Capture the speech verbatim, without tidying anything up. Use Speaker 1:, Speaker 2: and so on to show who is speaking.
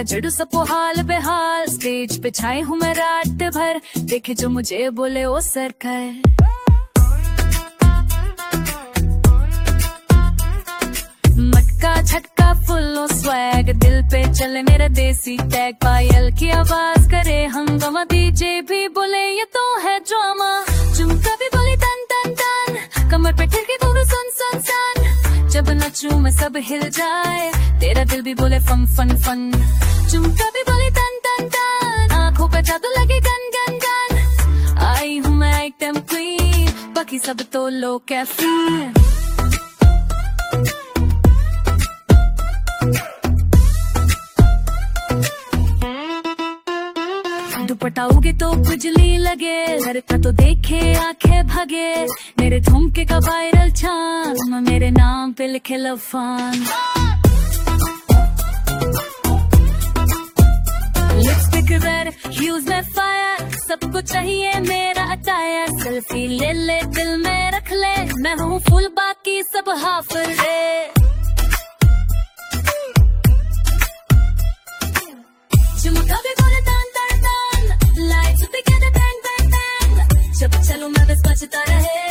Speaker 1: जड़ू सपो हाल बेहाल, स्टेज पे छाए हूँ मैं रात भर, देखे जो मुझे बोले ओ सरकार। मटका झटका फुल्लो स्वैग, दिल पे चले मेरा देसी टैग, पायल की आवाज करे हंगामा, डीजे भी बोले ये तो है ड्रामा। झुमका भी बोले तन तन तन, कमर पे ठिलके घुंघरू सुन सुन सन, जब नचूं मैं सब हिल जाए, तेरा दिल भी बोले फन फन फन। झुमका भी बोले तन तन तन, आंखों पे जादू लगे गन गन गन, आई हूँ मैं आइटम क्वीन, बाकी सब तो लो कैफीन। दुपटाओगे तो बिजली लगे, लड़का तो देखे आंखें भगे, मेरे झुमके का वायरल चांद, मेरे नाम पे लिखे लफान। लिपस्टिक रेड, ह्यूज में फायर, सबको चाहिए मेरा अटायर, सेल्फी ले ले दिल में रख ले, मैं हूँ फुल बाकी सब हाफ रे। झुमका भी बोले तन तन तन, लाइट्स भी कहते बैंग बैंग बैंग, जब चलूं मैं बस बजता रहे।